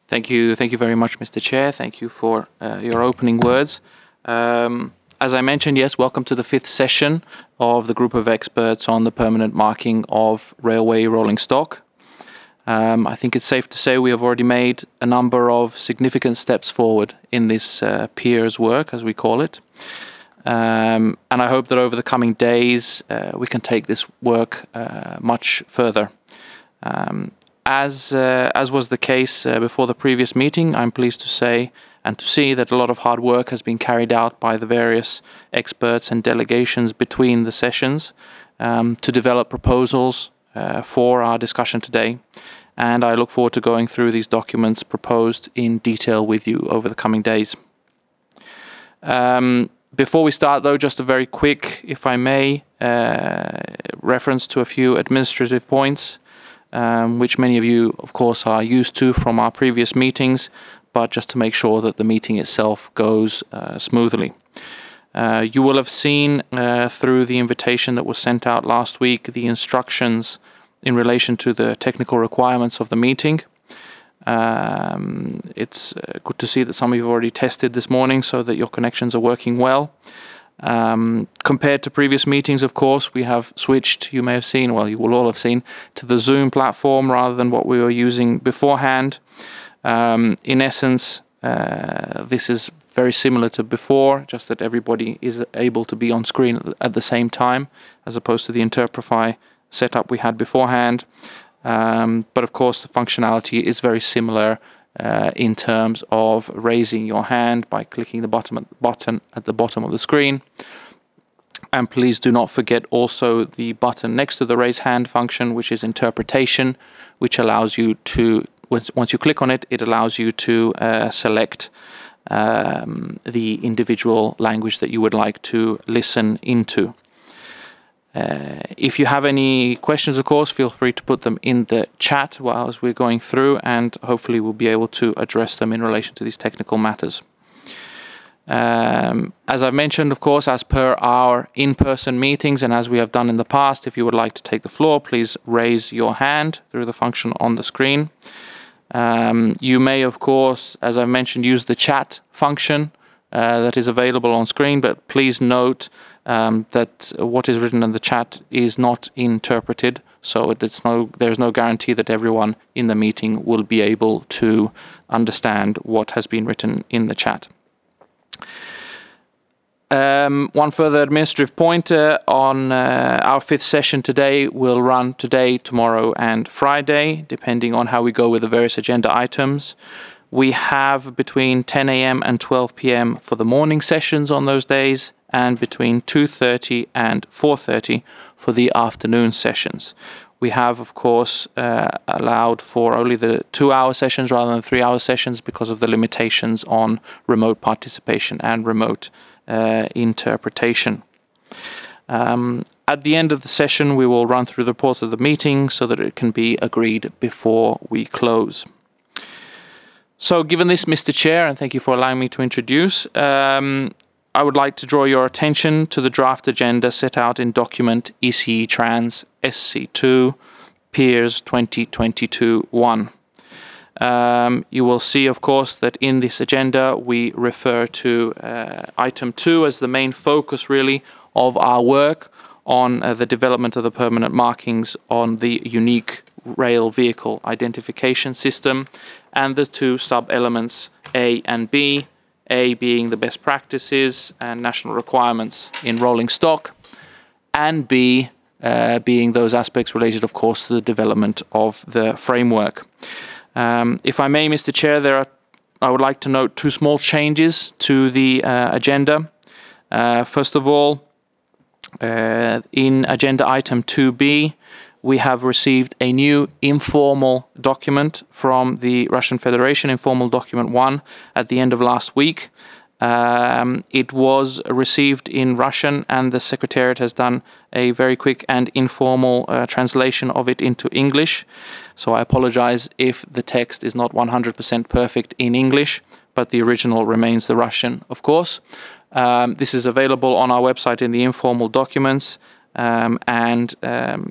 Thank you very much, Mr. Chair. Thank you for your opening words. As I mentioned, yes, welcome to the fifth session of the group of experts on the permanent marking of railway rolling stock. I think it's safe to say we have already made a number of significant steps forward in this peers work, as we call it. And I hope that over the coming days we can take this work much further. As was the case before the previous meeting, I'm pleased to say and to see that a lot of hard work has been carried out by the various experts and delegations between the sessions to develop proposals for our discussion today. And I look forward to going through these documents proposed in detail with you over the coming days. Before we start, though, just a very quick, if I may, reference to a few administrative points, which many of you, of course, are used to from our previous meetings, but just to make sure that the meeting itself goes smoothly. You will have seen through the invitation that was sent out last week the instructions in relation to the technical requirements of the meeting. It's good to see that some of you have already tested this morning so that your connections are working well. Compared to previous meetings, of course, we have switched, you may have seen, well, you will all have seen, to the Zoom platform rather than what we were using beforehand. In essence, this is very similar to before, just that everybody is able to be on screen at the same time, as opposed to the Interprefy setup we had beforehand. But of course, the functionality is very similar in terms of raising your hand by clicking the button at the bottom of the screen. And please do not forget also the button next to the raise hand function, which is interpretation, which allows you to, once you click on it, it allows you to select the individual language that you would like to listen into. If you have any questions, of course, feel free to put them in the chat whilst we're going through, and hopefully we'll be able to address them in relation to these technical matters. As I've mentioned, of course, as per our in-person meetings and as we have done in the past, if you would like to take the floor, please raise your hand through the function on the screen. You may, of course, as I mentioned, use the chat function that is available on screen, but please note that what is written in the chat is not interpreted, so there's no guarantee that everyone in the meeting will be able to understand what has been written in the chat. One further administrative point on our fifth session today will run today, tomorrow and Friday, depending on how we go with the various agenda items. We have between 10 a.m. and 12 p.m. for the morning sessions on those days, and between 2:30 and 4:30 for the afternoon sessions. We have, of course, allowed for only the 2-hour sessions rather than 3-hour sessions because of the limitations on remote participation and remote interpretation. At the end of the session, we will run through the report of the meeting so that it can be agreed before we close. So given this, Mr. Chair, and thank you for allowing me to introduce, I would like to draw your attention to the draft agenda set out in document ECE Trans SC2 Peers 2022-1. You will see, of course, that in this agenda we refer to item 2 as the main focus, really, of our work on the development of the permanent markings on the unique rail vehicle identification system, and the 2 sub-elements A and B, A being the best practices and national requirements in rolling stock, and B being those aspects related, of course, to the development of the framework. If I may, Mr. Chair, I would like to note 2 small changes to the agenda. First of all, in agenda item 2B, we have received a new informal document from the Russian Federation, informal document 1, at the end of last week. It was received in Russian, and the Secretariat has done a very quick and informal translation of it into English. So I apologize if the text is not 100% perfect in English, but the original remains the Russian, of course. This is available on our website in the informal documents, and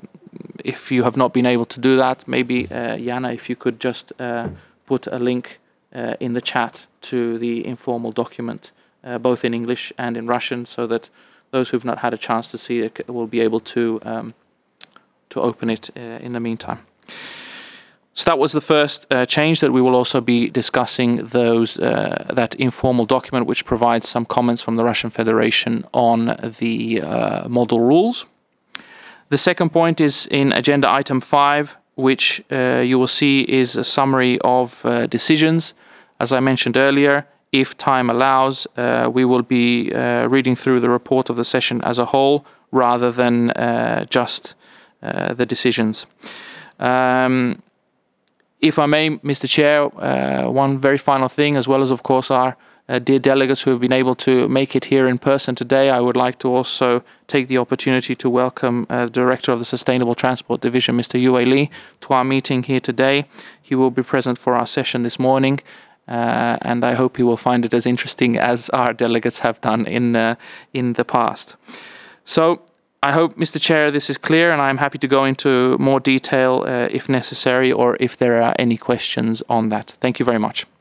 if you have not been able to do that, maybe, Jana, if you could just put a link in the chat to the informal document, both in English and in Russian, so that those who've not had a chance to see it will be able to open it in the meantime. So that was the first change, that we will also be discussing that informal document which provides some comments from the Russian Federation on the model rules. The second point is in agenda item 5, which you will see is a summary of decisions. As I mentioned earlier, if time allows, we will be reading through the report of the session as a whole rather than just the decisions. If I may, Mr. Chair, one very final thing, as well as, of course, our dear delegates who have been able to make it here in person today, I would like to also take the opportunity to welcome the Director of the Sustainable Transport Division, Mr. Yue Li, to our meeting here today. He will be present for our session this morning, and I hope he will find it as interesting as our delegates have done in the past. So, I hope, Mr. Chair, this is clear, and I'm happy to go into more detail if necessary or if there are any questions on that. Thank you very much.